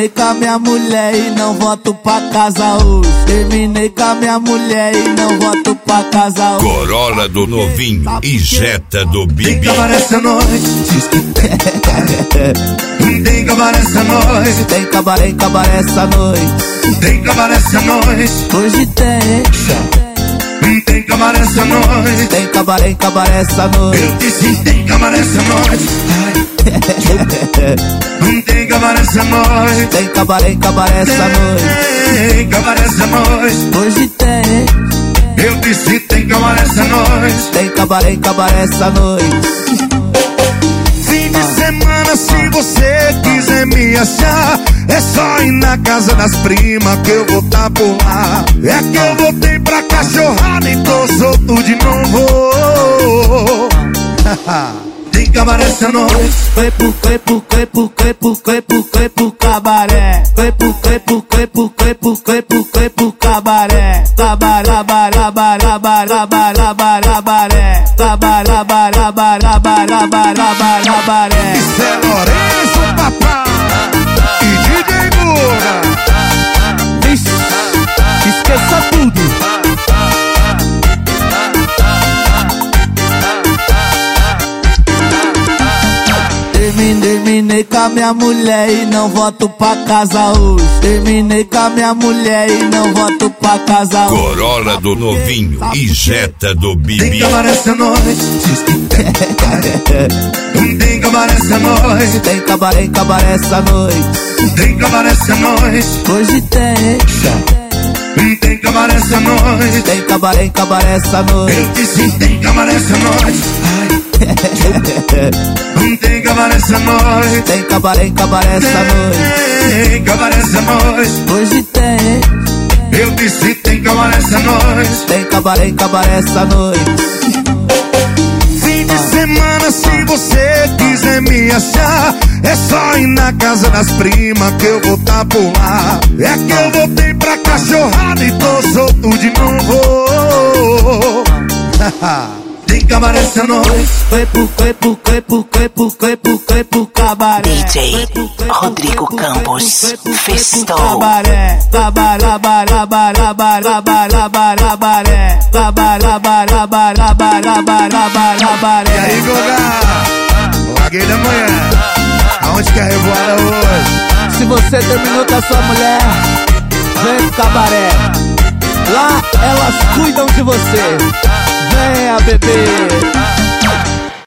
Terminei com a minha mulher e não volto pra casa hoje. Terminei com a minha mulher e não volto pra casa hoje. Corolla do novinho e Jetta do Bibi. Tem cabaré essa noite. Tem cabaré essa noite. Tem cabaré essa noite. Tem cabaré essa noite. Hoje tem. Tem cabaré essa noite. Tem cabaré essa noite. Eu disse tem cabaré essa noite. Tem cabaré essa noite. Tem cabaré essa noite. Tem cabaré essa noite. Hoje tem. Eu disse tem cabaré essa noite. Tem cabaré essa noite. Fim de semana, se você quiser me achar, é só ir na casa das primas que eu vou tá por lá. É que eu voltei pra cachorrada e tô solto de novo. Tem cabaré essa noite. Foi pro cabaré. Foi pro cabaré. Cabaré. Isso é Lourenço, papai e DJ Guga. Vixe, esqueça tudo. Terminei com a minha mulher e não volto pra casa hoje. Terminei com a minha mulher e não volto pra casa hoje. Corolla do novinho e Jetta do Tem Bibi. cabaré essa noite. Tem cabaré essa noite. Tem cabaré essa noite. Tem cabaré essa noite. Hoje tem. Tem cabaré essa noite. Tem cabaré essa noite. Eu disse tem cabaré essa noite. Tem cabaré essa noite. Tem cabaré essa noite. Tem cabaré essa noite. Hoje tem. Eu disse tem cabaré essa noite. Tem cabaré essa noite. Fim de semana, se você quiser me achar, é só ir na casa das primas que eu vou tá por lá. É que eu voltei pra cachorrada e tô solto de novo. Tem cabaré essa noite. Foi pro cabaré. DJ Rodrigo Campos Festou. Cabaré. E aí, Guga? Larguei da manhã. Aonde que é a revoada hoje? Se você terminou com a sua mulher, vem pro cabaré. Lá elas cuidam de você. Venha, bebê.